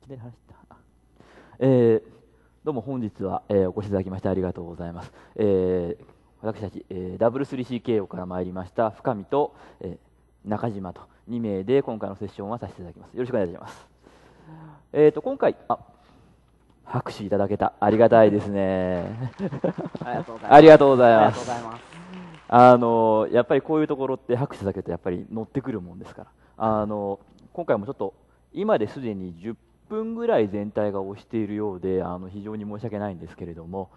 きなり話した。どうも本日は、お越しいただきましてありがとうございます。私たち、W3C 慶応から参りました深見と、中島と2名で今回のセッションはさせていただきます。よろしくお願いします。今回拍手いただけた、ありがたいですね。ありがとうございます。やっぱりこういうところって拍手だけどやっぱり乗ってくるもんですから、今回もちょっと今ですでに10分ぐらい全体が押しているようで非常に申し訳ないんですけれども、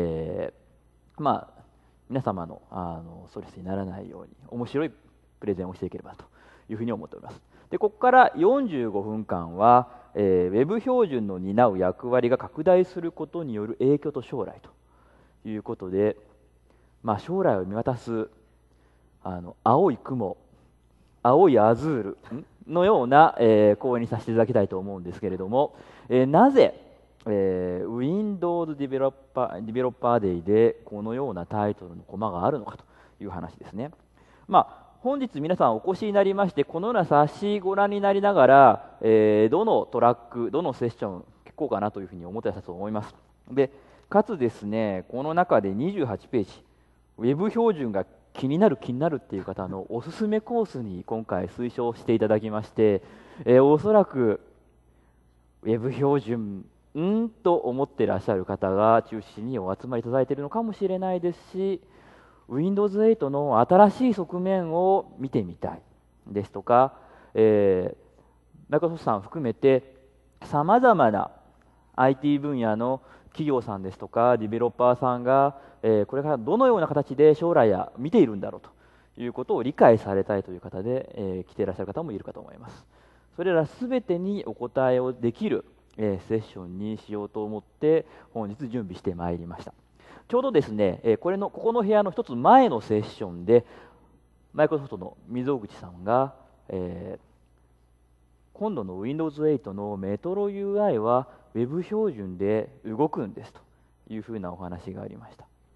皆様のストレスにならないように面白いプレゼンをしていければというふうに思っております。でここから45分間は、ウェブ標準の担う役割が拡大することによる影響と将来ということで、将来を見渡す青い雲、青いアズールのような、講演にさせていただきたいと思うんですけれども、なぜ、Windows Developer Day でこのようなタイトルのコマがあるのかという話ですね。本日皆さんお越しになりまして、このような冊子ご覧になりながら、どのトラック、どのセッション聞こうかなというふうに思っていたと思います。でかつですね、この中で28ページ、ウェブ標準が気になるっていう方のおすすめコースに今回推奨していただきまして、おそらくウェブ標準と思っていらっしゃる方が中心にお集まりいただいているのかもしれないですし、Windows 8の新しい側面を見てみたいですとか、マイクロソフトさん含めてさまざまな IT 分野の企業さんですとかディベロッパーさんが、これからどのような形で将来や見ているんだろうということを理解されたいという方で、来ていらっしゃる方もいるかと思います。それらすべてにお答えをできる、セッションにしようと思って本日準備してまいりました。ちょうどですね、ここの部屋の一つ前のセッションでマイクロソフトの溝口さんが、今度の Windows 8のメトロ UI は Web 標準で動くんですというふうなお話がありました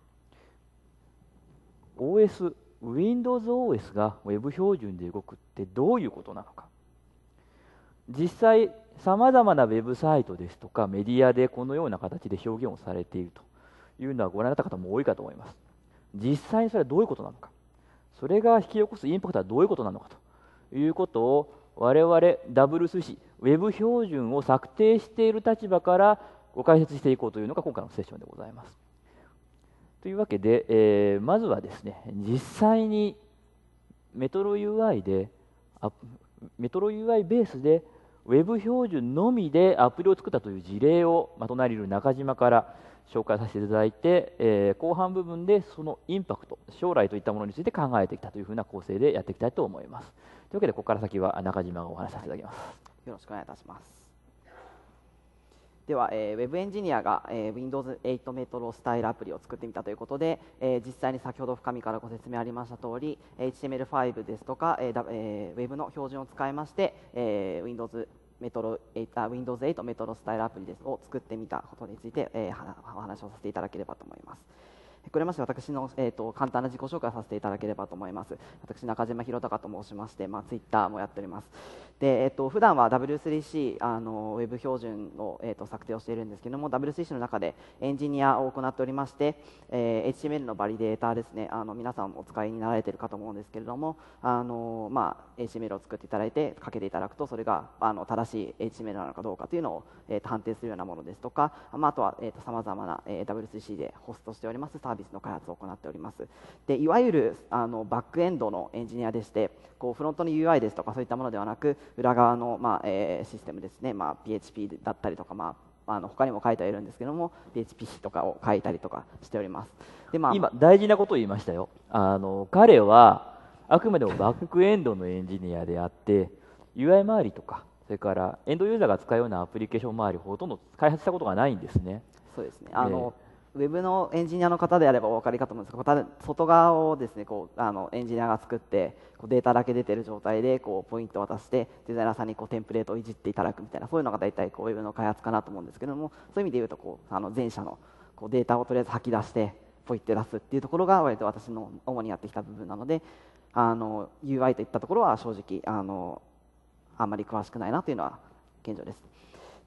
。Windows OS が Web 標準で動くってどういうことなのか。実際さまざまなウェブサイトですとかメディアでこのような形で表現をされているというのはご覧になった方も多いかと思います。実際にそれはどういうことなのか、それが引き起こすインパクトはどういうことなのかということを我々 W3C ウェブ標準を策定している立場からご解説していこうというのが今回のセッションでございます。というわけで、まずはですね、実際にメトロ UI ベースでウェブ標準のみでアプリを作ったという事例を、隣にいる中島から紹介させていただいて、後半部分でそのインパクト、将来といったものについて考えてきたというふうな構成でやっていきたいと思います。というわけで、ここから先は中島がお話しさせていただきます。 よろしくお願いいたします。では、ウェブエンジニアが、Windows 8メトロスタイルアプリを作ってみたということで、実際に先ほど深見からご説明ありました通り HTML5 ですとか、ウェブの標準を使いまして、Windows 8メトロスタイルアプリを作ってみたことについて、お話をさせていただければと思います。これまして私の、簡単な自己紹介をさせていただければと思います。私、中島弘隆と申しまして、ツイッターもやっております。で、普段は W3C ウェブ標準を、策定をしているんですけれども、W3C の中でエンジニアを行っておりまして、HTML のバリデーターですね、皆さんお使いになられているかと思うんですけれども、HTML を作っていただいてかけていただくと、それが正しい HTML なのかどうかというのを、判定するようなものですとか、あとはさまざまな、W3C でホストしておりますサービスの開発を行っております。でいわゆるバックエンドのエンジニアでして、フロントの UI ですとかそういったものではなく、裏側の、システムですね、PHP だったりとか、他にも書いてはいるんですけども PHP とかを書いたりとかしております。 で、今大事なことを言いましたよ。彼はあくまでもバックエンドのエンジニアであって UI 周りとかそれからエンドユーザーが使うようなアプリケーション周りほとんど開発したことがないんですね。 そうですね、ウェブのエンジニアの方であればお分かりかと思うんですが、外側をですねエンジニアが作ってデータだけ出ている状態でポイントを渡してデザイナーさんにテンプレートをいじっていただくみたいな、そういうのが大体ウェブの開発かなと思うんですけども、そういう意味でいうと前者のデータをとりあえず吐き出してポイって出すっていうところが割と私の主にやってきた部分なので、UI といったところは正直あんまり詳しくないなというのは現状です。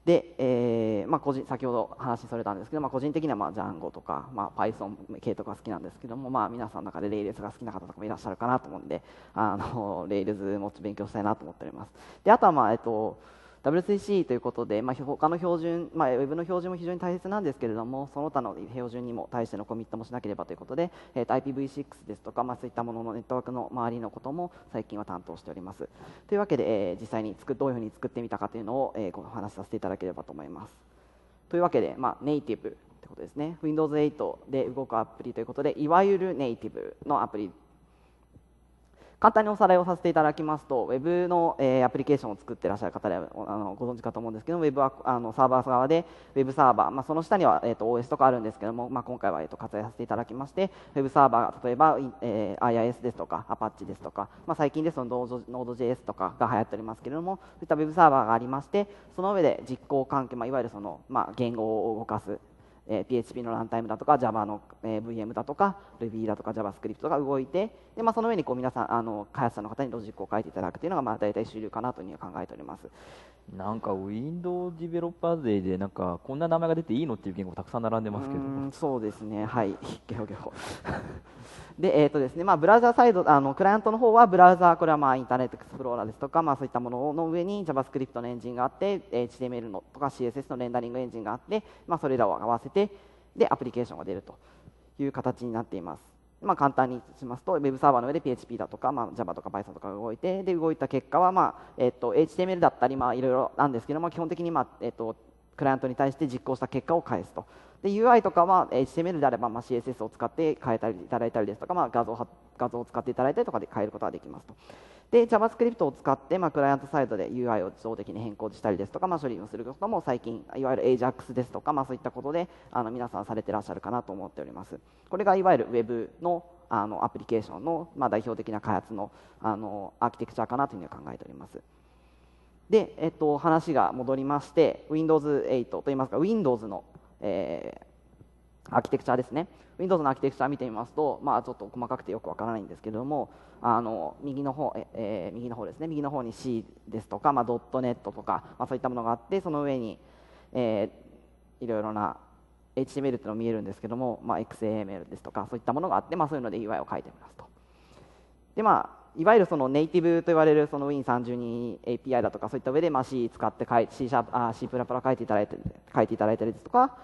で、先ほど話それたんですけど、個人的にはDjango とか、Python 系とか好きなんですけども、皆さんの中で Rails が好きな方とかもいらっしゃるかなと思うんで、Rails もっと勉強したいなと思っております。であとは、W3C ということで、他の標準、Web の標準も非常に大切なんですけれども、その他の標準にも対してのコミットもしなければということで、IPv6 ですとか、そういったもののネットワークの周りのことも最近は担当しております。というわけで、実際にどういうふうに作ってみたかというのを、お話しさせていただければと思います。というわけで、ネイティブということですね。Windows 8で動くアプリということで、いわゆるネイティブのアプリ。簡単におさらいをさせていただきますと、Web の、アプリケーションを作っていらっしゃる方でご存知かと思うんですけども、Web はサーバー側で Web サーバー、その下には、OS とかあるんですけども、今回は、割愛させていただきまして、Web サーバー、例えば、IIS ですとか Apache ですとか、最近ですと Node.js とかが流行っておりますけれども、そういった Web サーバーがありまして、その上で実行関係、いわゆる言語を動かすPHP のランタイムだとか Java の VM だとか Ruby だとか JavaScript が動いて、でその上に皆さん開発者の方にロジックを書いていただくというのが大体主流かなというふうに考えております。 なんか Windows Developers Day でこんな名前が出ていいのっていう言語がたくさん並んでますけど。 そうですね、はい、ゲホゲホで、ですね、ブラウザサイド、クライアントの方はブラウザ、これはインターネットエクスプローラーですとか、そういったものの上に JavaScript のエンジンがあって、HTML のとか CSS のレンダリングエンジンがあって、それらを合わせて、で、アプリケーションが出るという形になっています。簡単にしますと、Web サーバーの上で PHP だとか、Java とか Python とかが動いて、で動いた結果は、HTML だったり、いろいろなんですけども、基本的に、クライアントに対して実行した結果を返すと。で UI とかは HTML であれば、CSS を使って変えたりいただいたりですとか、画像を使っていただいたりとかで変えることができますと。で JavaScript を使って、クライアントサイドで UI を自動的に変更したりですとか、処理をすることも最近、いわゆる AJAX ですとか、そういったことで皆さんされていらっしゃるかなと思っております。これがいわゆる Web のアプリケーションの、代表的な開発の、アーキテクチャかなというふうに考えております。で、話が戻りまして、Windows 8といいますか、Windows の、アーキテクチャですね。Windows のアーキテクチャを見てみますと、ちょっと細かくてよくわからないんですけれども、右の方ですね、右の方に C ですとか、.NET とか、そういったものがあって、その上に、いろいろな HTML というのが見えるんですけども、XAML ですとか、そういったものがあって、そういうので UI を書いてみますと。でいわゆるそのネイティブと言われるその Win32 API だとかそういった上でC 使って C++ 書いていただいたりですとか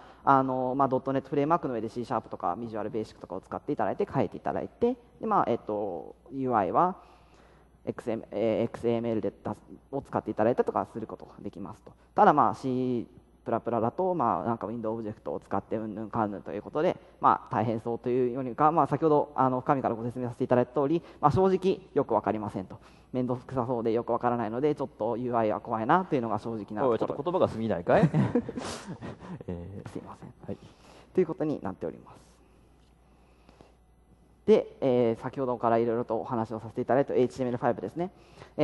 .NET フレームワークの上で C# とか Visual Basic とかを使っていただいて書いていただいてで、UI は XML を使っていただいたとかすることができますと。ただC++ だと、なんかウィンドウオブジェクトを使ってうんぬんかんぬんということで、大変そうというよりか、先ほど深見からご説明させていただいた通り、正直よく分かりませんと。面倒くさそうでよく分からないので、ちょっと UI は怖いなというのが正直なところ。 ちょっと言葉が過ぎないかいすいません、 はい、 ということになっております。で、先ほどからいろいろとお話をさせていただいた HTML5 ですね。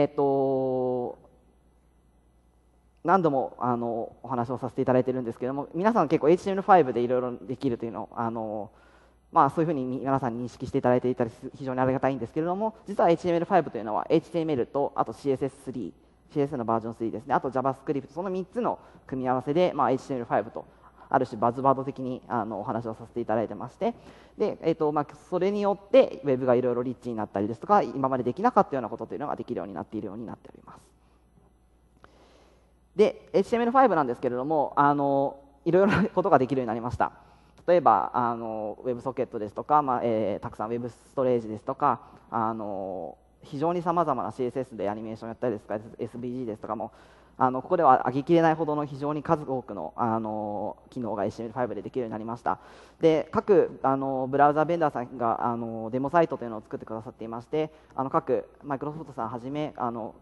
何度もお話をさせていただいているんですけれども、皆さん結構 HTML5 でいろいろできるというのをそういうふうに皆さん認識していただいていたり非常にありがたいんですけれども、実は HTML5 というのは HTML とあと CSS のバージョン3ですね、あと JavaScript、その3つの組み合わせで、HTML5 とある種バズワード的にお話をさせていただいてまして、でそれによって Web がいろいろリッチになったりですとか、今までできなかったようなことというのができるようになっているようになっております。で HTML5 なんですけれども、いろいろなことができるようになりました。例えばWebSocket ですとか、たくさん Web ストレージですとか、非常にさまざまな CSS でアニメーションやったりですとか SVG ですとかもここでは挙げきれないほどの非常に数多くの機能が HTML5 でできるようになりました。で各ブラウザベンダーさんがデモサイトというのを作ってくださっていまして、各マイクロソフトさんはじめ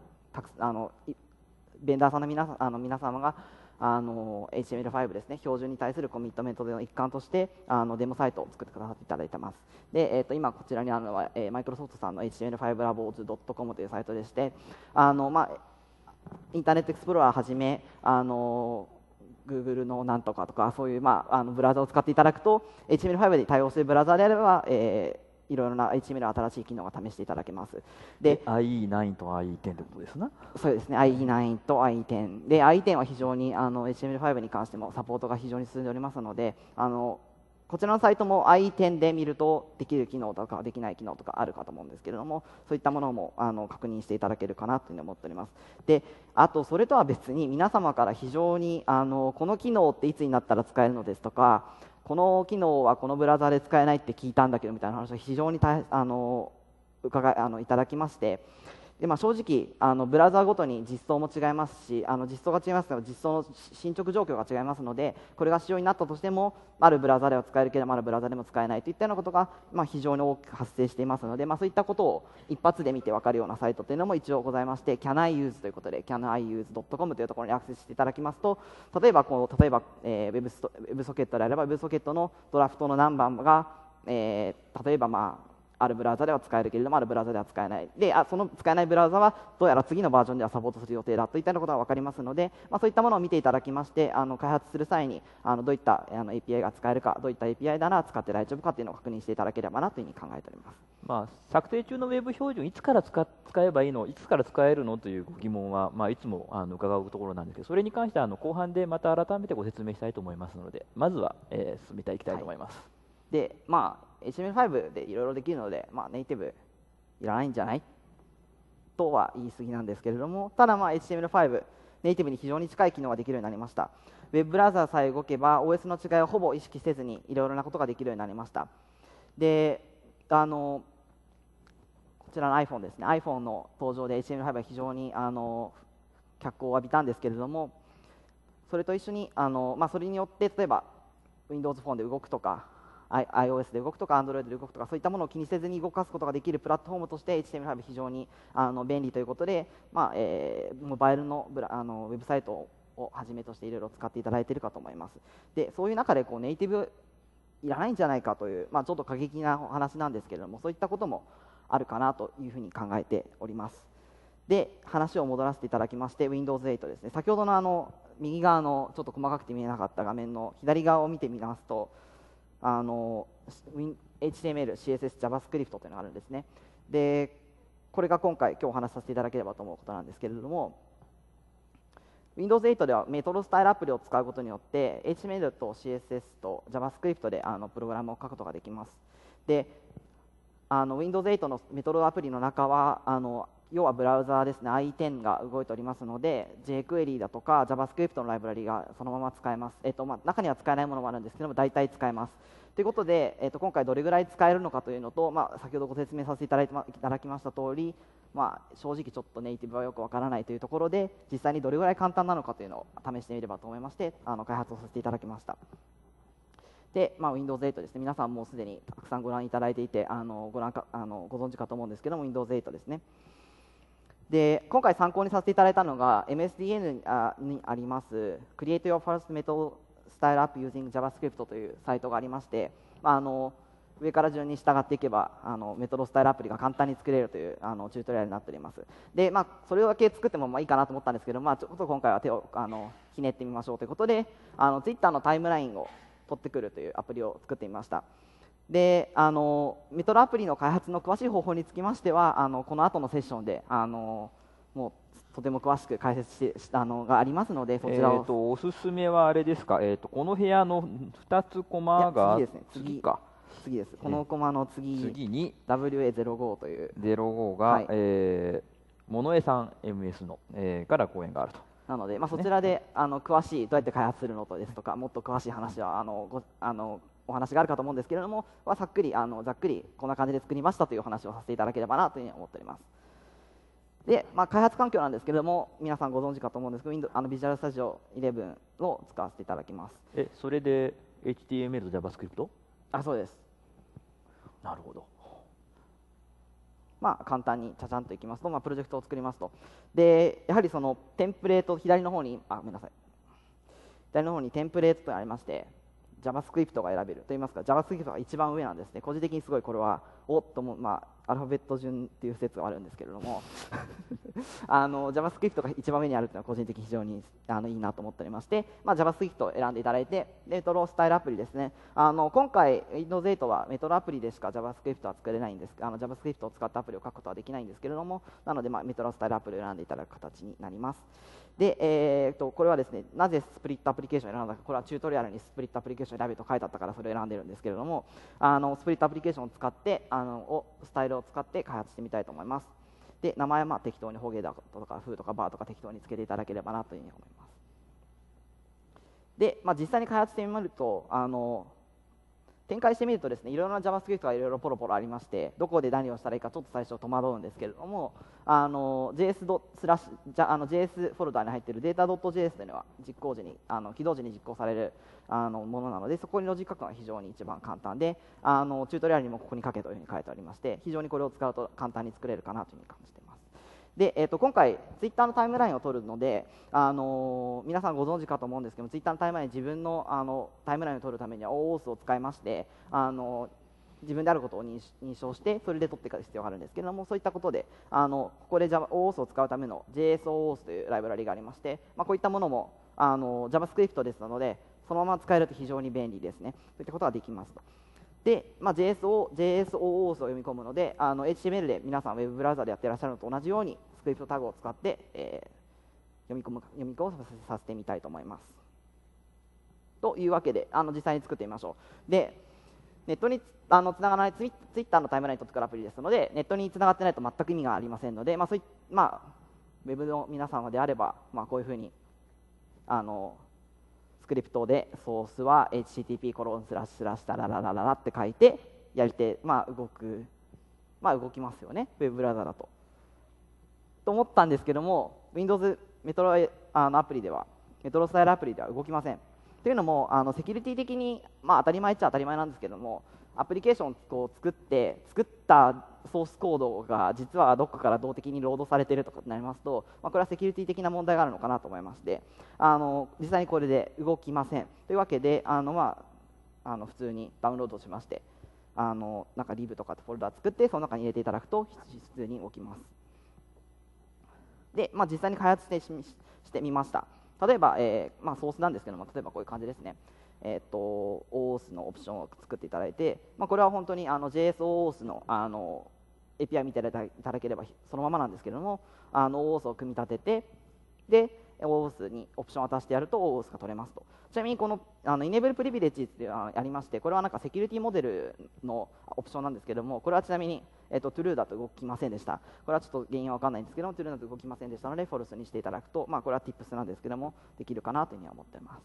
ベンダーさんの皆様がHTML5 ですね、標準に対するコミットメントの一環としてデモサイトを作ってくださっていただいています。で、今こちらにあるのは、マイクロソフトさんの HTML5labs.com というサイトでして、インターネットエクスプローラーはじめGoogle のなんとかとかそういう、ブラウザを使っていただくと HTML5 に対応するブラウザであれば、 いろいろな HTML の新しい機能が試していただけます。で、 IE9 と IE10 ってことですね。 そうですね、IE9 と IE10 で、IE10 は非常にHTML5 に関してもサポートが非常に進んでおりますので、こちらのサイトも IE10 で見るとできる機能とかできない機能とかあるかと思うんですけれども、そういったものも確認していただけるかなというふうに思っております。で、あとそれとは別に皆様から非常にこの機能っていつになったら使えるのですとか、この機能はこのブラウザで使えないって聞いたんだけどみたいな話を非常にいただきまして、で正直ブラウザごとに実装も違いますし、実装が違いますので実装の進捗状況が違いますので、これが仕様になったとしてもあるブラウザでは使えるけれどもあるブラウザでも使えないといったようなことが、非常に多く発生していますので、そういったことを一発で見て分かるようなサイトというのも一応ございまして、CanIUse ということで CanIUse.com というところにアクセスしていただきますと、例えばWebSocket であれば WebSocket のドラフトのナンバーが、例えばあるブラウザでは使えるけれどもあるブラウザでは使えないで、その使えないブラウザはどうやら次のバージョンではサポートする予定だといったようなことが分かりますので、そういったものを見ていただきまして、開発する際にどういった API が使えるか、どういった API なら使って大丈夫かというのを確認していただければなというふうに考えております。 策定中のウェブ標準いつから使えばいいの、いつから使えるのというご疑問は、いつも伺うところなんですけど、それに関しては後半でまた改めてご説明したいと思いますので、まずは、進めていきたいと思います。 で、HTML5 でいろいろできるので、ネイティブいらないんじゃないとは言い過ぎなんですけれども、ただHTML5 ネイティブに非常に近い機能ができるようになりました。ウェブブラウザーさえ動けば OS の違いをほぼ意識せずにいろいろなことができるようになりました。で、こちらの iPhone ですね、iPhone の登場で HTML5 は非常に脚光を浴びたんですけれども、それと一緒にそれによって例えば Windows フォンで動くとかiOS で動くとか Android で動くとか、そういったものを気にせずに動かすことができるプラットフォームとして HTML5 非常に便利ということで、モバイルのウェブサイトをはじめとしていろいろ使っていただいているかと思います。で、そういう中でネイティブいらないんじゃないかという、ちょっと過激なお話なんですけれども、そういったこともあるかなというふうに考えております。で、話を戻らせていただきまして Windows 8ですね、先ほどの右側のちょっと細かくて見えなかった画面の左側を見てみますと、HTML、CSS、JavaScript というのがあるんですね。で、これが今日お話しさせていただければと思うことなんですけれども、Windows 8ではメトロスタイルアプリを使うことによって HTML と CSS と JavaScript でプログラムを書くことができます。で、Windows 8のメトロアプリの中は要はブラウザーですね、IE10 が動いておりますので、jQuery だとか JavaScript のライブラリがそのまま使えます。中には使えないものもあるんですけども、大体使えます。ということで、今回どれぐらい使えるのかというのと、先ほどご説明させていただきました通り、正直ちょっとネイティブはよくわからないというところで、実際にどれぐらい簡単なのかというのを試してみればと思いまして、開発をさせていただきました。で、Windows 8ですね、皆さんもうすでにたくさんご覧いただいていて、ご存知かと思うんですけども、Windows 8ですね。で、今回参考にさせていただいたのが MSDN にあります Create Your First Metal Style App Using JavaScript というサイトがありまして、上から順に従っていけばメトロスタイルアプリが簡単に作れるというチュートリアルになっております。で、それだけ作ってもいいかなと思ったんですけど、ちょっと今回は手をひねってみましょうということで、Twitter のタイムラインを取ってくるというアプリを作ってみました。で、メトロアプリの開発の詳しい方法につきましてはこの後のセッションでもうとても詳しく解説したのがありますので、そちらをおすすめはあれですか、この部屋の2つコマが次ですね、次です、このコマの次に WA05 という 05が、物江さん MS の、から講演があると。 なので、そちらで詳しいどうやって開発するのとですとか、もっと詳しい話はお話があるかと思うんですけれども、ざっくりこんな感じで作りましたというお話をさせていただければなというふうに思っております。で、開発環境なんですけれども、皆さんご存知かと思うんですけど、Visual Studio 11を使わせていただきます。 それで HTML と JavaScript？ そうです。 なるほど。 簡単にちゃちゃんといきますと、プロジェクトを作りますと。で、やはりそのテンプレート、左の方に、ごめんなさい。左の方にテンプレートとありまして、JavaScript が選べるといいますか、JavaScript が一番上なんですね。個人的にすごいこれは、 アルファベット順っていう説があるんですけれどもJavaScript が一番上にあるというのは個人的に非常にいいなと思っておりまして、JavaScript を選んでいただいて、メトロスタイルアプリですね、今回 Windows 8はメトロアプリでしか JavaScript は作れないんです、JavaScript を使ったアプリを書くことはできないんですけれども、なので、メトロスタイルアプリを選んでいただく形になります。で、これはですね、なぜスプリットアプリケーションを選んだか、これはチュートリアルにスプリットアプリケーションを選べと書いてあったからそれを選んでるんですけれども、スプリットアプリケーションを使ってスタイルを使って開発してみたいと思います。で、名前は適当にホゲだとかフーとかバーとか適当につけていただければなというふうに思います。で、実際に開発してみると展開してみるとですね、いろいろな JavaScript がいろいろポロポロありまして、どこで何をしたらいいかちょっと最初戸惑うんですけれども、JS フォルダに入っている data.js というのは実行時に起動時に実行されるものなので、そこにロジック書くのは非常に一番簡単で、チュートリアルにもここに書けというふうに書いてありまして、非常にこれを使うと簡単に作れるかなというふうに感じています。で、今回、ツイッターのタイムラインを取るので、皆さんご存知かと思うんですけど、ツイッターのタイムライン、自分のタイムラインを取るためには OAuth を使いまして、自分であることを認証して、それで取っていく必要があるんですけれども、そういったことで、ここで OAuth を使うための JSOAuth というライブラリがありまして、こういったものもJavaScript ですので、そのまま使えると非常に便利ですね。そういったことができますと。で、JSOAuth を読み込むので、HTML で皆さんウェブブラウザでやってらっしゃるのと同じように、スクリプトタグを使って、読み込みさせてみたいと思います。というわけで、実際に作ってみましょう。で、ネットにつながらないツイッターのタイムラインと作るアプリですので、ネットにつながってないと全く意味がありませんので、ウェブの皆様であれば、こういうふうにスクリプトでソースは http:// タラララララって書いてやり手、動きますよね、ウェブブラウザだと。と思ったんですけども、Windows メトロアプリでは、メトロスタイルアプリでは動きません。というのも、セキュリティ的に、当たり前っちゃ当たり前なんですけども、アプリケーションを作ったソースコードが実はどこかから動的にロードされているとかになりますと、これはセキュリティ的な問題があるのかなと思いまして、実際にこれで動きません。というわけで、普通にダウンロードしまして、なんかリブとかってフォルダ作って、その中に入れていただくと普通に動きます。で、実際に開発してみました。例えば、ソースなんですけども、例えばこういう感じですね。OAuth のオプションを作っていただいて、これは本当にJSOAuth のAPI 見ていただければそのままなんですけれども、OAuth を組み立てて、で、OAuth にオプションを渡してやると OAuth が取れますと。ちなみにこのEnable Privilege っていうのがありまして、これはなんかセキュリティモデルのオプションなんですけども、これはちなみにTrue だと動きませんでした。これはちょっと原因は分かんないんですけども、True だと動きませんでしたので、False にしていただくと、これは Tips なんですけども、できるかなというふうには思っています。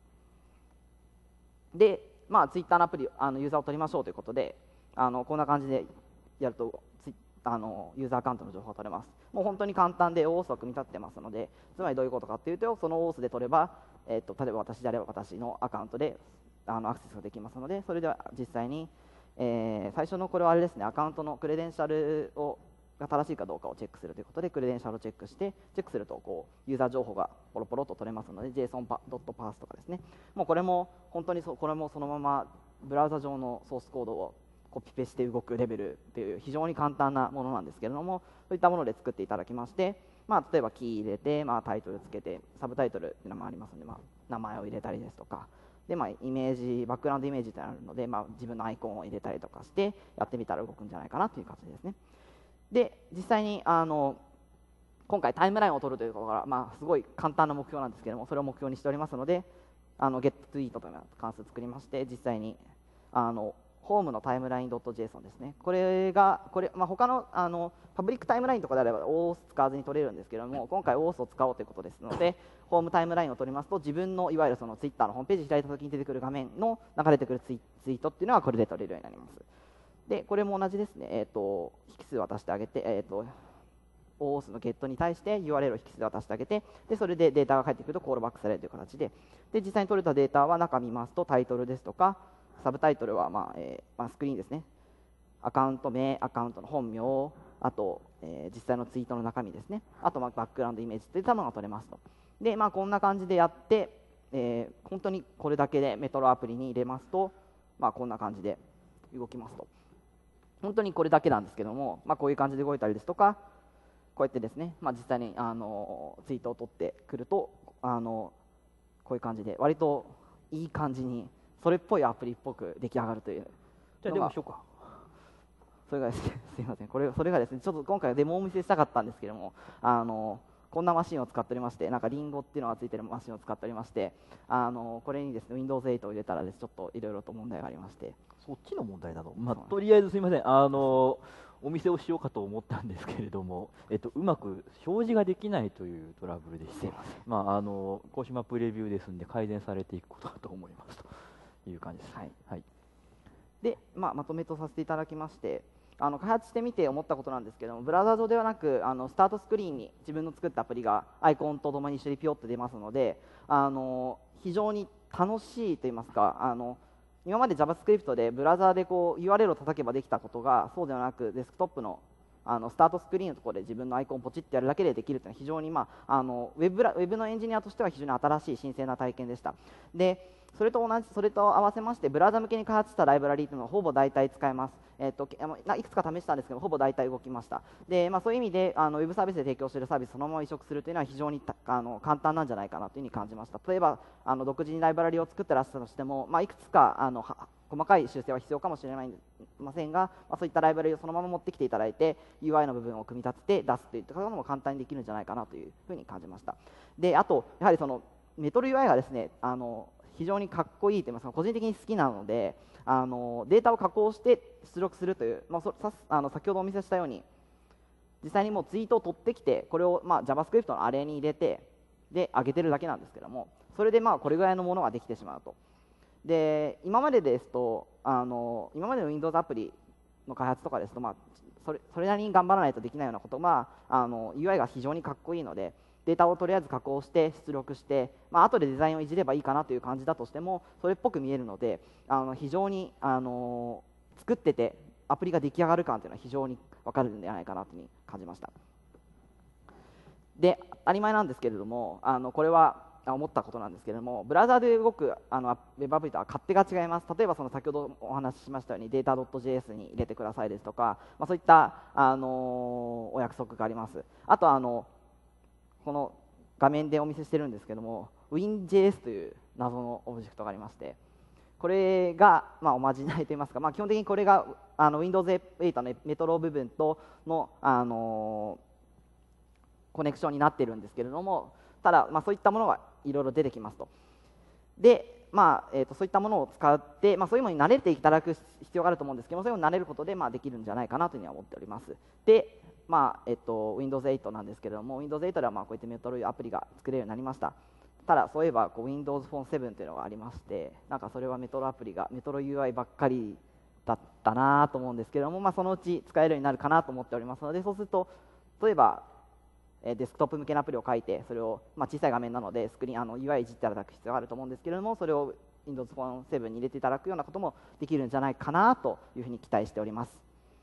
で、Twitter のアプリ、ユーザーを取りましょうということで、こんな感じでやると、ユーザーアカウントの情報が取れます。もう本当に簡単で OAuth を組み立ててますので、つまりどういうことかというと、その OAuth で取れば、例えば私であれば私のアカウントでアクセスができますので、それでは実際に、最初のこれはあれですね、アカウントのクレデンシャルが正しいかどうかをチェックするということで、クレデンシャルをチェックして、チェックするとユーザー情報がポロポロと取れますので、JSON.parse とかですね、もうこれも本当にこれもそのままブラウザ上のソースコードをコピペして動くレベルという非常に簡単なものなんですけれども、そういったもので作っていただきまして、例えばキー入れて、タイトルつけて、サブタイトルっていうのもありますので、名前を入れたりですとか、でイメージ、バックグラウンドイメージというのがあるので、自分のアイコンを入れたりとかしてやってみたら動くんじゃないかなという感じですね。で、実際に今回タイムラインを取るというところから、すごい簡単な目標なんですけれども、それを目標にしておりますので、getTweet という関数を作りまして、実際にホームのタイムライン .json ですね。これ、他のパブリックタイムラインとかであれば OAuth 使わずに取れるんですけども、今回 OAuth を使おうということですので、ホームタイムラインを取りますと、自分のいわゆるその Twitter のホームページ開いたときに出てくる画面の流れてくるツイートっていうのはこれで取れるようになります。で、これも同じですね。引数渡してあげて、OAuth の GET に対して URL を引数渡してあげて、でそれでデータが返ってくるとコールバックされるという形で、実際に取れたデータは中見ますと、タイトルですとか、サブタイトルは、スクリーンですね。アカウント名、アカウントの本名、あと、実際のツイートの中身ですね。あと、バックグラウンドイメージといったものが取れますと。で、こんな感じでやって、本当にこれだけでメトロアプリに入れますと、こんな感じで動きますと。 本当にこれだけなんですけども、こういう感じで動いたりですとか、こうやってですね、実際にツイートを取ってくるとこういう感じで割といい感じにそれっぽいアプリっぽく出来上がるという。 じゃあデモしようか。 それがですね、すいません、それがですね、ちょっと今回はデモをお見せしたかったんですけども、こんなマシンを使っておりまして、なんかリンゴっていうのがついてるマシンを使っておりまして、これにですね Windows 8を入れたらです、ちょっといろいろと問題がありまして。 そっちの問題なの、とりあえずすみません、お見せをしようかと思ったんですけれども、うまく表示ができないというトラブルでして、講師マプレビューですので、改善されていくことだと思いますという感じです。はいでまとめとさせていただきまして、開発してみて思ったことなんですけども、ブラウザ上ではなくスタートスクリーンに自分の作ったアプリがアイコンとともに一緒にピヨッと出ますので、非常に楽しいといいますか、今まで JavaScript でブラウザーでURL を叩けばできたことが、そうではなくデスクトップのスタートスクリーンのところで自分のアイコンをポチッとやるだけでできるというのは非常に、ウェブのエンジニアとしては非常に新しい新鮮な体験でした。でそれと合わせまして、ブラウザ向けに開発したライブラリーというのはほぼ大体使えます。いくつか試したんですけど、ほぼ大体動きました。でそういう意味でウェブサービスで提供しているサービスそのまま移植するというのは非常に簡単なんじゃないかなというふうに感じました。例えば独自にライブラリを作ってらっしゃるとしても、いくつか細かい修正は必要かもしれませんが、そういったライブラリをそのまま持ってきていただいて UI の部分を組み立てて出すといったことも簡単にできるんじゃないかなというふうに感じました。であとやはりそのメトロ UI がですね非常にかっこいいといいますか、個人的に好きなのでデータを加工して出力するという、先ほどお見せしたように実際にもうツイートを取ってきて、これをJavaScript のアレに入れてで上げてるだけなんですけども、それでこれぐらいのものができてしまうと。で今までですと今までの Windows アプリの開発とかですと、それなりに頑張らないとできないようなことがUI が非常にかっこいいので、データをとりあえず加工して出力して、後でデザインをいじればいいかなという感じだとしてもそれっぽく見えるので、非常に作っててアプリが出来上がる感というのは非常に分かるんではないかなというふうに感じました。で当たり前なんですけれども、これは思ったことなんですけれども、ブラウザで動くウェブアプリとは勝手が違います。例えば先ほどお話ししましたようにデータ .js に入れてくださいですとか、そういった、お約束があります。あとこの画面でお見せしているんですけども WinJS という謎のオブジェクトがありまして、これが、おまじないといいますか、基本的にこれがWindows 8のメトロ部分との、コネクションになっているんですけれども、ただ、そういったものがいろいろ出てきますと。で、そういったものを使って、そういうものに慣れていただく必要があると思うんですけども、そういうのに慣れることで、できるんじゃないかなというふうには思っております。で、Windows 8なんですけれども、Windows 8ではこういったメトロアプリが作れるようになりました。ただ、そういえばWindows Phone 7というのがありまして、なんかそれはメトロ UI ばっかりだったなと思うんですけれども、そのうち使えるようになるかなと思っておりますので、そうすると、例えば、デスクトップ向けのアプリを書いて、それを、小さい画面なのでスクリーンUI いじっていただく必要があると思うんですけれども、それを Windows Phone 7に入れていただくようなこともできるんじゃないかなというふうに期待しております。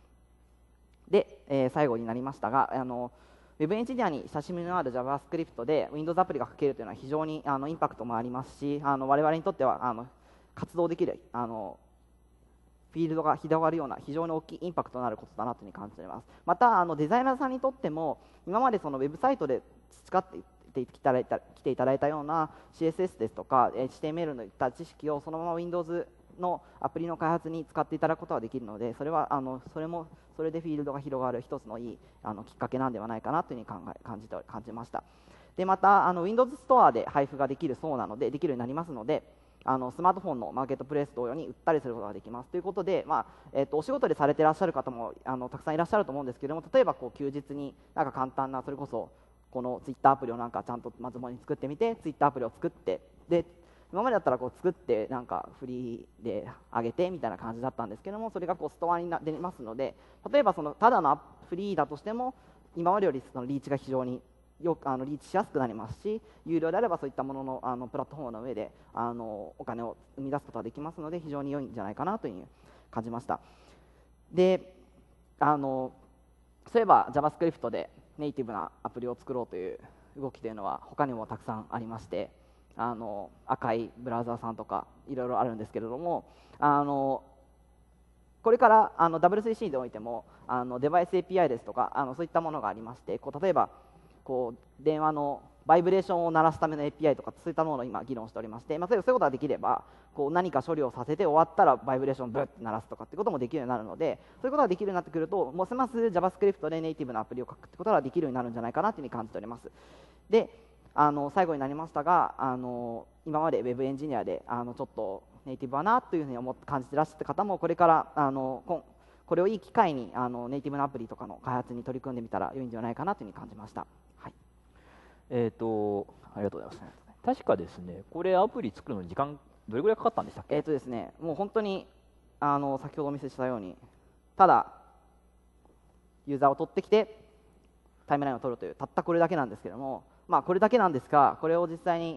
で、最後になりましたが、ウェブエンジニアに親しみのある JavaScript で Windows アプリが書けるというのは非常にインパクトもありますし、我々にとっては活動できるフィールドが広がるような非常に大きいインパクトのあることだなというふうに感じています。またデザイナーさんにとっても今までそのウェブサイトで培ってきていただいたような CSS ですとか HTML のいった知識をそのまま Windows のアプリの開発に使っていただくことができるので、それでフィールドが広がる一つのいいきっかけなんではないかなというふうに感じました。でまたWindows ストアで配布ができるようになりますので、スマートフォンのマーケットプレイス同様に売ったりすることができますということで、お仕事でされていらっしゃる方もたくさんいらっしゃると思うんですけれども、例えば休日になんか簡単なそれこそこのツイッターアプリをなんかちゃんとまずもに作ってみて、ツイッターアプリを作って、で今までだったら作ってなんかフリーで上げてみたいな感じだったんですけども、それがストアに出ますので、例えばただのフリーだとしても今までよりそのリーチが非常にリーチしやすくなりますし、有料であればそういったもののプラットフォームの上でお金を生み出すことができますので、非常に良いんじゃないかなというふうに感じました。でそういえば JavaScript でネイティブなアプリを作ろうという動きというのは他にもたくさんありまして、赤いブラウザーさんとかいろいろあるんですけれども、 これからW3C においてもデバイス API ですとかそういったものがありまして、例えば電話のバイブレーションを鳴らすための API とかそういったものを今議論しておりまして、そういうことができれば何か処理をさせて終わったらバイブレーションをブッて鳴らすとかってこともできるようになるので、そういうことができるようになってくるとますます JavaScript でネイティブなアプリを書くってことができるようになるんじゃないかなというふうに感じております。で最後になりましたが今まで Web エンジニアでちょっとネイティブはなというふうに感じてらっしゃった方もこれからこれをいい機会にネイティブなアプリとかの開発に取り組んでみたら良いんじゃないかなというふうに感じました。はい、 ありがとうございます。確かですね、これアプリ作るのに時間どれぐらいかかったんでしたっけ？ ですね、もう本当に先ほどお見せしたように、ただユーザーを取ってきてタイムラインを取るというたったこれだけなんですけども、これだけなんですが、これを実際に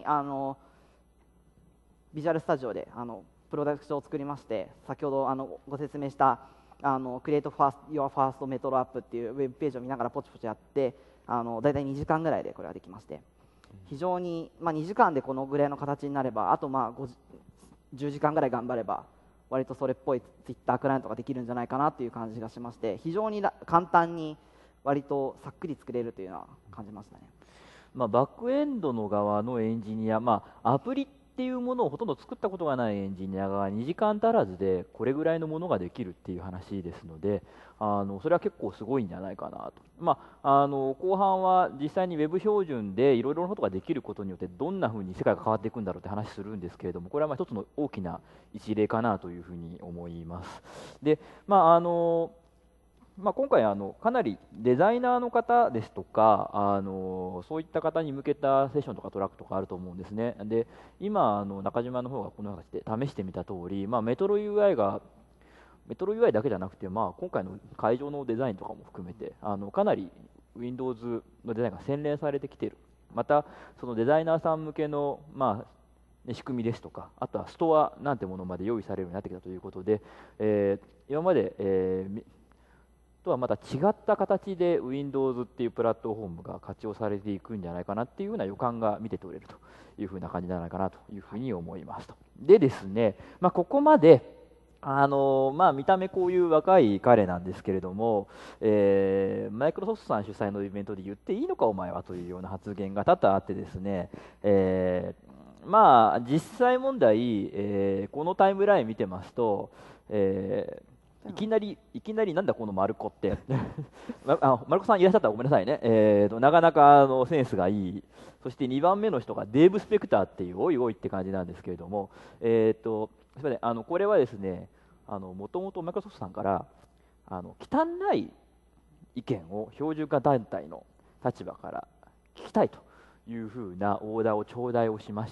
ビジュアルスタジオでプロダクションを作りまして、先ほどご説明したCreate Your First Metro App っていうウェブページを見ながらポチポチやってだいたい2時間ぐらいでこれができまして、非常に、2時間でこのぐらいの形になれば、あと10時間ぐらい頑張れば割とそれっぽい Twitter クライアントができるんじゃないかなという感じがしまして、非常に簡単に割とさっくり作れるというのは感じましたね。 バックエンドの側のエンジニア、アプリっていうものをほとんど作ったことがないエンジニアが2時間足らずでこれぐらいのものができるっていう話ですので、それは結構すごいんじゃないかなと。後半は実際に Web 標準でいろいろなことができることによってどんなふうに世界が変わっていくんだろうって話するんですけれども、これは一つの大きな一例かなというふうに思います。で、今回かなりデザイナーの方ですとかそういった方に向けたセッションとかトラックとかあると思うんですね。で今中島の方がこのような形で試してみた通り、メトロ UI だけじゃなくて、今回の会場のデザインとかも含めてかなり Windows のデザインが洗練されてきている。またそのデザイナーさん向けの、仕組みですとか、あとはストアなんてものまで用意されるようになってきたということで、今まで、とはまた違った形で Windows っていうプラットフォームが活用されていくんじゃないかなっていうような予感が見て取れるというふうな感じじゃないかなというふうに思いますと。でですね、ここまで見た目こういう若い彼なんですけれども、マイクロソフトさん主催のイベントで言っていいのかお前はというような発言が多々あってですね、実際問題、このタイムライン見てますと、いきなりなんだこのマルコってマルコさんいらっしゃったらごめんなさいね、なかなかセンスがいい。そして2番目の人がデーブ・スペクターっていうおいおいって感じなんですけれども、すみません、これはですねもともとマイクロソフトさんから汚い意見を標準化団体の立場から聞きたいというふうなオーダーを頂戴をしまして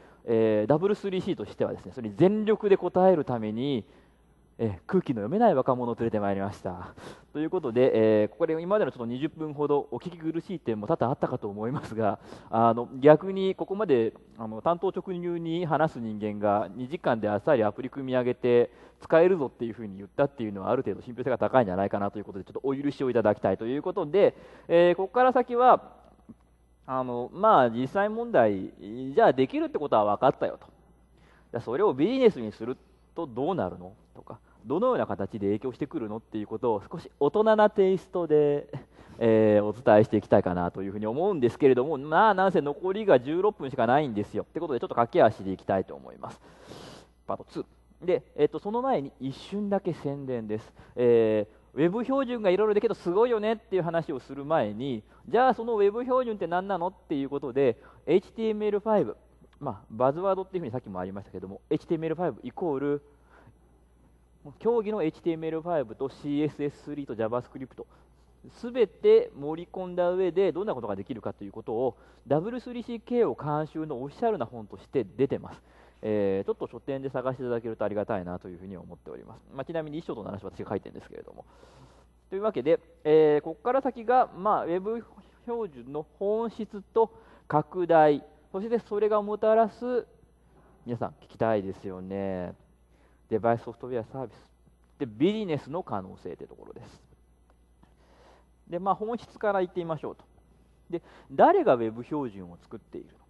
、W3C としてはですねそれに全力で応えるために空気の読めない若者を連れてまいりました。ということで、ここで今までのちょっと20分ほどお聞き苦しい点も多々あったかと思いますが、逆にここまで担当直入に話す人間が2時間であっさりアプリ組み上げて使えるぞっていうふうに言ったっていうのはある程度信憑性が高いんじゃないかなということでちょっとお許しをいただきたいということで、ここから先は実際問題じゃあできるってことは分かったよと。じゃあそれをビジネスにするとどうなるのとか、どのような形で影響してくるのっていうことを少し大人なテイストで、お伝えしていきたいかなというふうに思うんですけれども、なんせ残りが16分しかないんですよってことでちょっと駆け足でいきたいと思います。パート2で、その前に一瞬だけ宣伝です。ウェブ標準がいろいろできるとすごいよねっていう話をする前に、じゃあそのウェブ標準って何なのっていうことで HTML5、バズワードっていうふうにさっきもありましたけども HTML5 イコール競技の HTML5 と CSS3 と JavaScript すべて盛り込んだ上でどんなことができるかということを W3CK を監修のオフィシャルな本として出てます。ちょっと書店で探していただけるとありがたいなというふうに思っております。ちなみに一章と話は私が書いてるんですけれども。というわけで、ここから先が、ウェブ標準の本質と拡大、そしてそれがもたらす、皆さん聞きたいですよね。デバイスソフトウェアサービスでビジネスの可能性というところです。で、本質から言ってみましょうと。で、誰が Web 標準を作っているの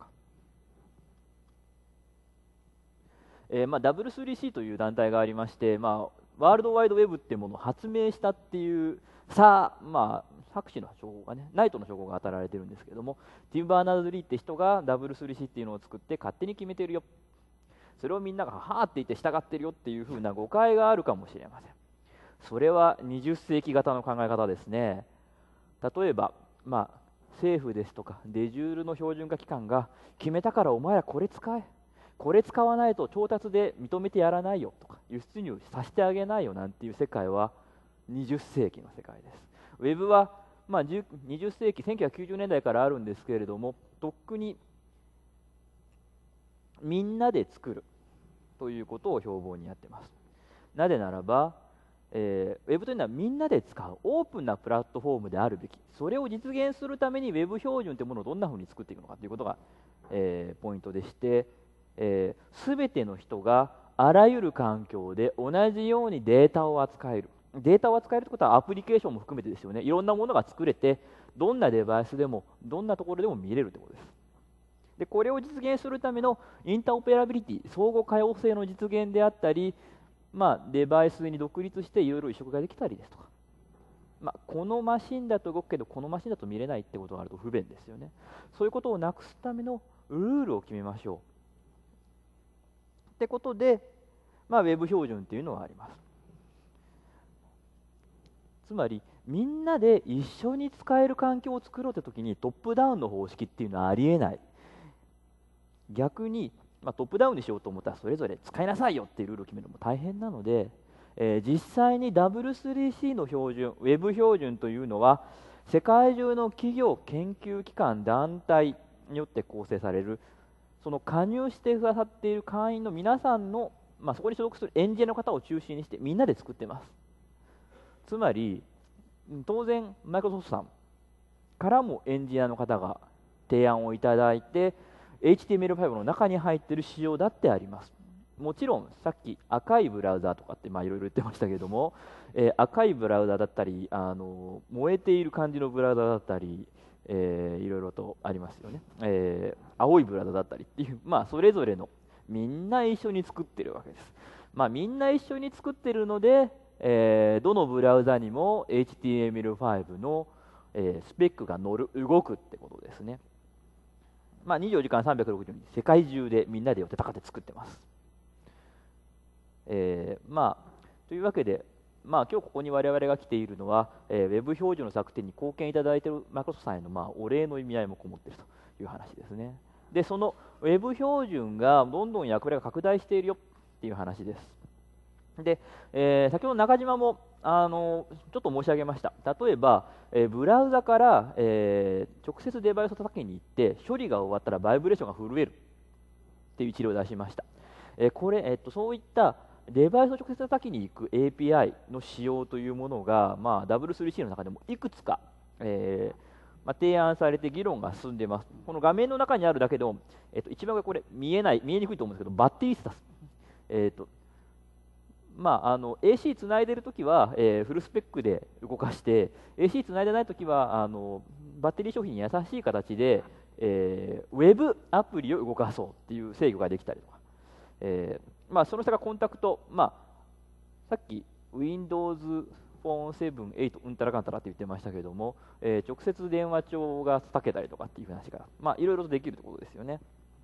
か。W3C という団体がありまして、 ワールドワイドウェブっていうものを発明したっていう博士の称号がね、ナイトの称号が与えられてるんですけども、ティム・バーナード・リーって人が W3C っていうのを作って勝手に決めてるよ、それをみんながはーって言って従ってるよっていうふうな誤解があるかもしれません。それは20世紀型の考え方ですね。例えば、政府ですとかデジュールの標準化機関が決めたからお前らこれ使え、これ使わないと調達で認めてやらないよとか輸出入させてあげないよなんていう世界は20世紀の世界です。ウェブは、20世紀1990年代からあるんですけれども、とっくにみんなで作るということを標榜にやっています。なぜならば、ウェブというのはみんなで使うオープンなプラットフォームであるべき、それを実現するためにウェブ標準というものをどんなふうに作っていくのかということが、ポイントでして、すべての人があらゆる環境で同じようにデータを扱える。データを扱えるということはアプリケーションも含めてですよね。いろんなものが作れて、どんなデバイスでもどんなところでも見れるということです。でこれを実現するためのインターオペラビリティ、相互可用性の実現であったり、デバイスに独立していろいろ移植ができたりですとか、このマシンだと動くけどこのマシンだと見れないってことがあると不便ですよね。そういうことをなくすためのルールを決めましょうってことで、ウェブ標準っていうのはあります。つまりみんなで一緒に使える環境を作ろうって時にトップダウンの方式っていうのはありえない。逆に、トップダウンにしようと思ったらそれぞれ使いなさいよっていうルールを決めるのも大変なので、実際に W3C の標準、ウェブ標準というのは世界中の企業、研究機関、団体によって構成される、その加入してくださっている会員の皆さんの、そこに所属するエンジニアの方を中心にしてみんなで作ってます。つまり当然マイクロソフトさんからもエンジニアの方が提案をいただいて HTML5 の中に入っている仕様だってあります。もちろんさっき赤いブラウザとかっていろいろ言ってましたけれども、赤いブラウザだったり燃えている感じのブラウザだったり、いろいろとありますよね、青いブラウザだったりっていう、それぞれのみんな一緒に作ってるわけです。みんな一緒に作ってるので、どのブラウザにも HTML5 の、スペックが動くってことですね。24時間360日世界中でみんなでよってたかって作ってます。というわけで、今日ここに我々が来ているのは、ウェブ標準の策定に貢献いただいているマイクロソフトさんへの、お礼の意味合いもこもっているという話ですね。でそのウェブ標準がどんどん役割が拡大しているよっていう話です。で先ほど中島もちょっと申し上げました。例えば、ブラウザから、直接デバイスを叩きに行って処理が終わったらバイブレーションが震えるっていう一例を出しました。そういったデバイスを直接叩きに行く API の仕様というものが、W3C の中でもいくつか、提案されて議論が進んでいます。この画面の中にあるだけでも、一番上これ見えにくいと思うんですけど、バッテリースタス、AC つないでるときは、フルスペックで動かして AC つないでないときはバッテリー消費に優しい形で、ウェブアプリを動かそうっていう制御ができたりとか、その下がコンタクト、さっき Windows フォン7、8、うんたらかんたらって言ってましたけれども、直接電話帳が叩けたりとかっていう話が、いろいろとできるところですよね。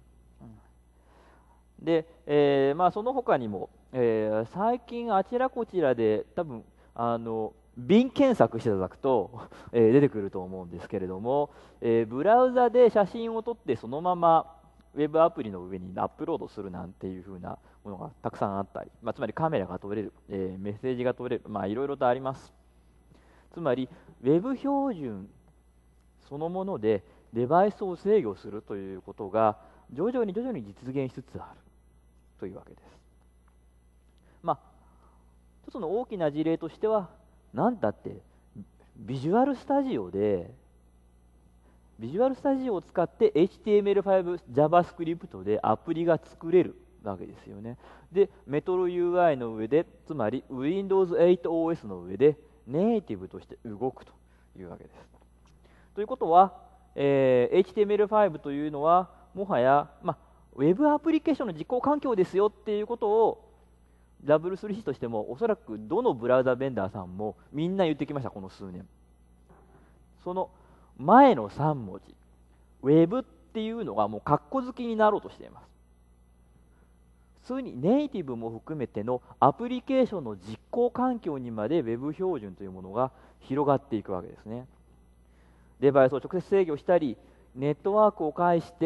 でその他にも、最近あちらこちらで多分Bing検索していただくと、出てくると思うんですけれども、ブラウザで写真を撮ってそのままウェブアプリの上にアップロードするなんていう風なものがたくさんあったり、つまりカメラが撮れる、メッセージが撮れる、いろいろとあります。つまりウェブ標準そのものでデバイスを制御するということが徐々に実現しつつあるというわけです。一つの大きな事例としては、何だってビジュアルスタジオを使って HTML5、JavaScript でアプリが作れるわけですよね。で、メトロ UI の上で、つまり Windows 8OS の上でネイティブとして動くというわけです。ということは、HTML5 というのはもはや、ウェブアプリケーションの実行環境ですよっていうことを W3C としてもおそらくどのブラウザベンダーさんもみんな言ってきました、この数年。その前の3文字 Web っていうのがもうカッコ付きになろうとしています。普通にネイティブも含めてのアプリケーションの実行環境にまで Web 標準というものが広がっていくわけですね。デバイスを直接制御したり、ネットワークを介して、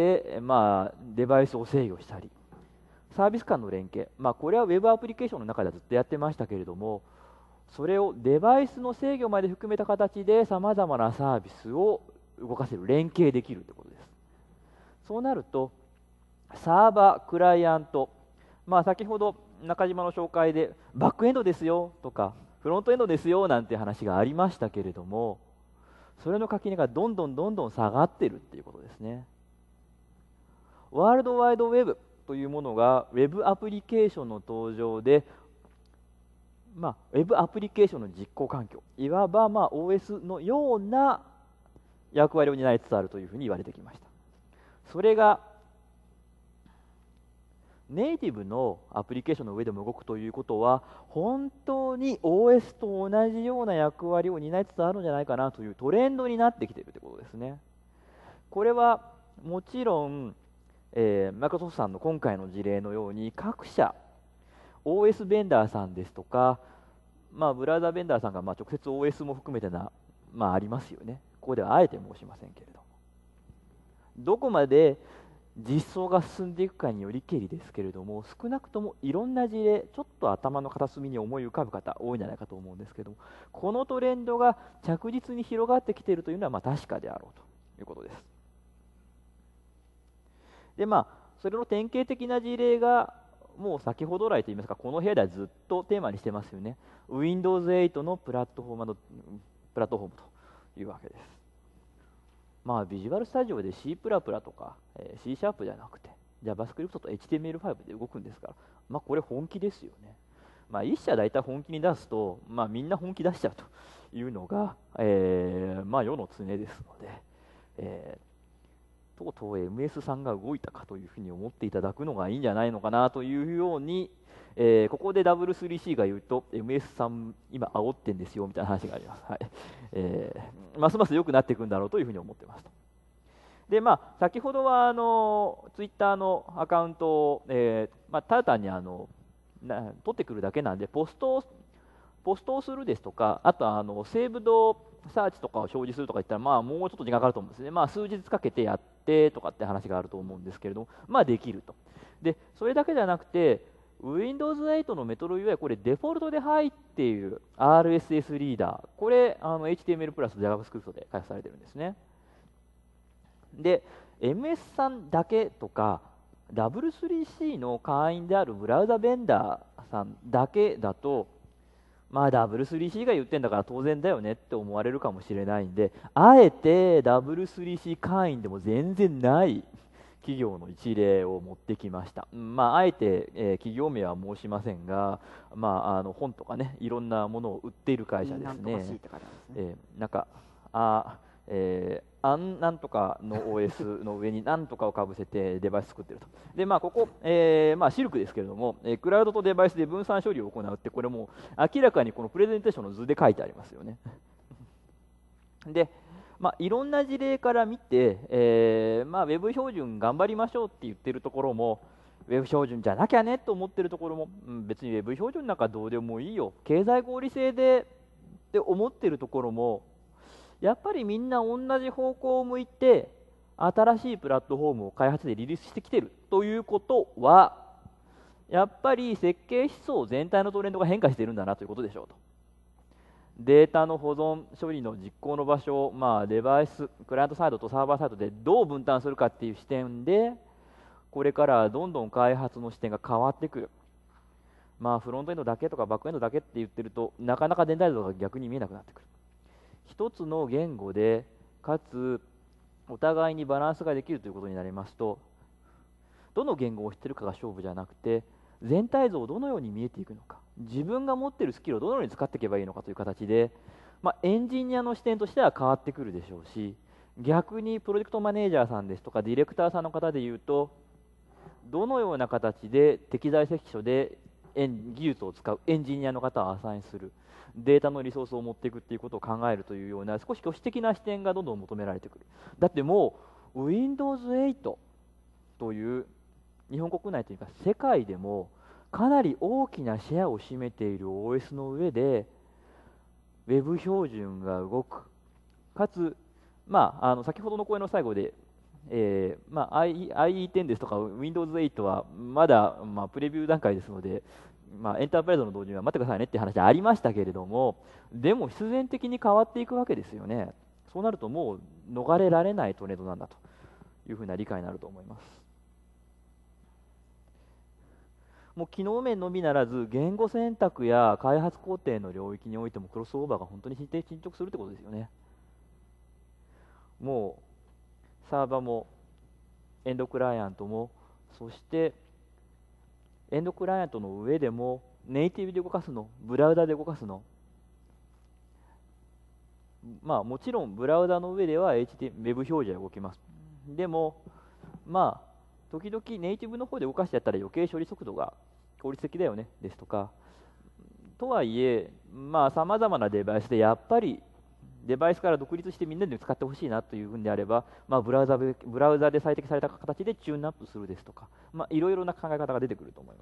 デバイスを制御したり、サービス間の連携、これは Web アプリケーションの中ではずっとやってましたけれども、それをデバイスの制御まで含めた形でさまざまなサービスを動かせる、連携できるということです。そうなると、サーバー、クライアント、先ほど中島の紹介でバックエンドですよとかフロントエンドですよなんて話がありましたけれども、それの垣根がどんどん下がっているっていうことですね。ワールドワイドウェブというものがウェブアプリケーションの登場で、ウェブアプリケーションの実行環境、いわばOS のような役割を担いつつあるというふうに言われてきました。それがネイティブのアプリケーションの上でも動くということは、本当に OS と同じような役割を担いつつあるんじゃないかなというトレンドになってきているということですね。これはもちろん、マイクロソフトさんの今回の事例のように各社 OS ベンダーさんですとか、ブラウザベンダーさんが直接 OS も含めてありますよね。ここではあえて申しませんけれども、どこまで実装が進んでいくかによりけりですけれども、少なくともいろんな事例、ちょっと頭の片隅に思い浮かぶ方多いんじゃないかと思うんですけども、このトレンドが着実に広がってきているというのは確かであろうということです。でそれの典型的な事例がもう先ほど来といいますか、この部屋ではずっとテーマにしてますよね。Windows 8のプラットフォームというわけです。ビジュアルスタジオで C++ とか C# じゃなくて JavaScript と HTML5 で動くんですから、これ本気ですよね。一社大体本気に出すと、みんな本気出しちゃうというのが、世の常ですので、とうとう MS さんが動いたかというふうに思っていただくのがいいんじゃないのかなというように、ここで W3C が言うと MS さん今煽ってんですよみたいな話があります。ますます良くなっていくんだろうというふうに思ってますと。で先ほどはツイッターのアカウントを、ただ単に取ってくるだけなんでポストをするですとか、あとはセーブドサーチとかを表示するとか言ったら、もうちょっと時間かかると思うんですね。数日かけてやってとかって話があると思うんですけれども、できると。でそれだけじゃなくて Windows 8のメトロ UI、これデフォルトで入っている RSS リーダー、これHTML プラス JavaScript で開発されてるんですね。で MS さんだけとか W3C の会員であるブラウザベンダーさんだけだと、W3C が言ってんだから当然だよねって思われるかもしれないんで、あえて W3C 会員でも全然ない企業の一例を持ってきました。あえて、企業名は申しませんが、本とかね、いろんなものを売っている会社ですね。なんとかの OS の上になんとかをかぶせてデバイス作っていると。でここ、シルクですけれども、クラウドとデバイスで分散処理を行うって、これも明らかにこのプレゼンテーションの図で書いてありますよね。でいろんな事例から見て、ウェブ標準頑張りましょうって言ってるところも、ウェブ標準じゃなきゃねと思ってるところも、別にウェブ標準なんかどうでもいいよ、経済合理性でって思ってるところも、やっぱりみんな同じ方向を向いて新しいプラットフォームを開発でリリースしてきてるということは、やっぱり設計思想全体のトレンドが変化しているんだなということでしょうと。データの保存処理の実行の場所を、デバイスクライアントサイドとサーバーサイドでどう分担するかっていう視点で、これからどんどん開発の視点が変わってくる。フロントエンドだけとかバックエンドだけって言ってると、なかなか全体像が逆に見えなくなってくる。一つの言語でかつお互いにバランスができるということになりますと、どの言語を知っているかが勝負じゃなくて、全体像をどのように見えていくのか、自分が持っているスキルをどのように使っていけばいいのかという形で、エンジニアの視点としては変わってくるでしょうし、逆にプロジェクトマネージャーさんですとかディレクターさんの方でいうと、どのような形で適材適所で技術を使うエンジニアの方をアサインする、データのリソースを持っていくっていうことを考えるというような少し拒否的な視点がどんどん求められてくる。だってもう Windows 8という日本国内というか世界でもかなり大きなシェアを占めている OS の上で Web 標準が動く、かつ、先ほどの講演の最後で、IE10 ですとか Windows 8はまだ、プレビュー段階ですので、エンタープライズの導入は待ってくださいねっていう話ありましたけれども、でも必然的に変わっていくわけですよね。そうなるともう逃れられないトレンドなんだというふうな理解になると思います。もう機能面のみならず言語選択や開発工程の領域においてもクロスオーバーが本当に進捗するってことですよね。もうサーバもエンドクライアントも、そしてエンドクライアントの上でもネイティブで動かすの、ブラウザで動かすの、もちろんブラウザの上では HTML ウェブ表示は動きます。でも時々ネイティブの方で動かしてやったら余計処理速度が効率的だよねですとか、とはいえさまざまなデバイスでやっぱりデバイスから独立してみんなで使ってほしいなというふうであれば、ブラウザで最適された形でチューンアップするですとか、いろいろな考え方が出てくると思います。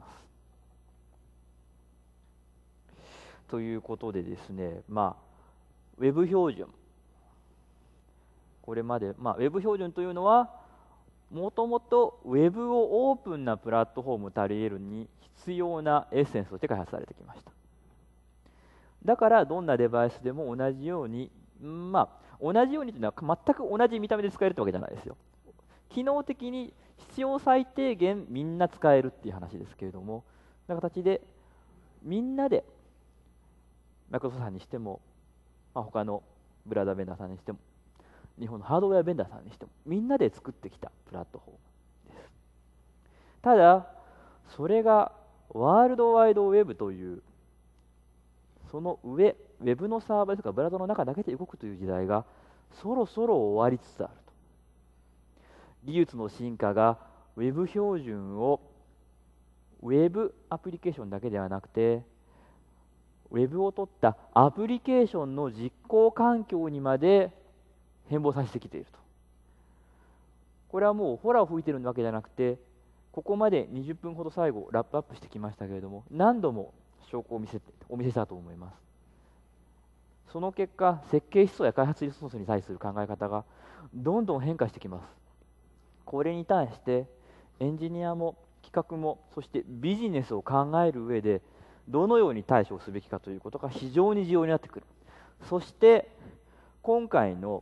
ということでですね、ウェブ標準、これまで、ウェブ標準というのはもともとウェブをオープンなプラットフォームたり得るに必要なエッセンスとして開発されてきました。だからどんなデバイスでも同じように、同じようにというのは全く同じ見た目で使えるってわけじゃないですよ。機能的に必要最低限みんな使えるっていう話ですけれども、そんな形でみんなでマイクロソフトさんにしても、他のブラウザベンダーさんにしても、日本のハードウェアベンダーさんにしてもみんなで作ってきたプラットフォームです。ただそれがワールドワイドウェブというその上、ウェブのサーバーとかブラウザの中だけで動くという時代がそろそろ終わりつつあると。技術の進化がウェブ標準をウェブアプリケーションだけではなくてウェブを取ったアプリケーションの実行環境にまで変貌させてきていると。これはもうホラーを吹いているわけじゃなくて、ここまで20分ほど最後ラップアップしてきましたけれども、何度も証拠をお見せしたと思います。その結果、設計思想や開発リソースに対する考え方がどんどん変化してきます。これに対してエンジニアも企画も、そしてビジネスを考える上でどのように対処すべきかということが非常に重要になってくる。そして今回の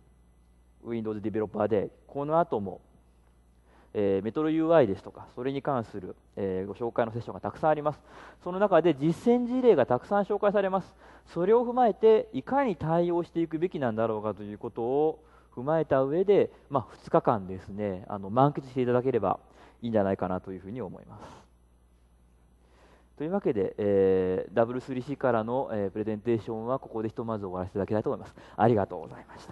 Windows Developer Day、この後も、メトロ UI ですとか、それに関する、ご紹介のセッションがたくさんあります。その中で実践事例がたくさん紹介されます。それを踏まえて、いかに対応していくべきなんだろうかということを踏まえた上で、2日間ですね、満喫していただければいいんじゃないかなというふうに思います。というわけで、W3C からの、プレゼンテーションはここでひとまず終わらせていただきたいと思います。ありがとうございました。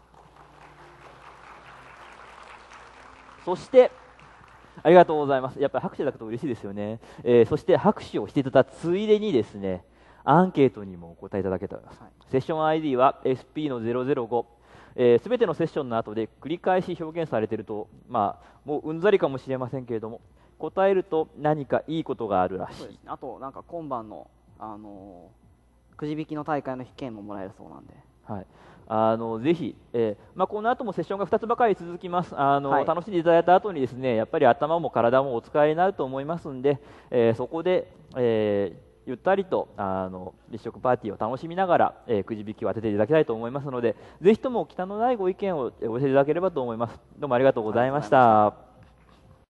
そしてありがとうございます。やっぱり拍手いただくと嬉しいですよね。そして拍手をしていただくついでにですね、アンケートにもお答えいただけたらと思います。セッション ID は SP の005。すべてのセッションの後で繰り返し表現されていると、もううんざりかもしれませんけれども、答えると何かいいことがあるらしい。 あと今晩の、くじ引きの大会の券ももらえるそうなんで、 ぜひ、この後もセッションが2つばかり続きます。楽しんでいただいた後にですね、やっぱり頭も体もお使いになると思いますんで、そこで、ゆったりと立食パーティーを楽しみながら、くじ引きを当てていただきたいと思いますので、ぜひとも忌憚のないご意見をお寄せいただければと思います。どうもありがとうございました。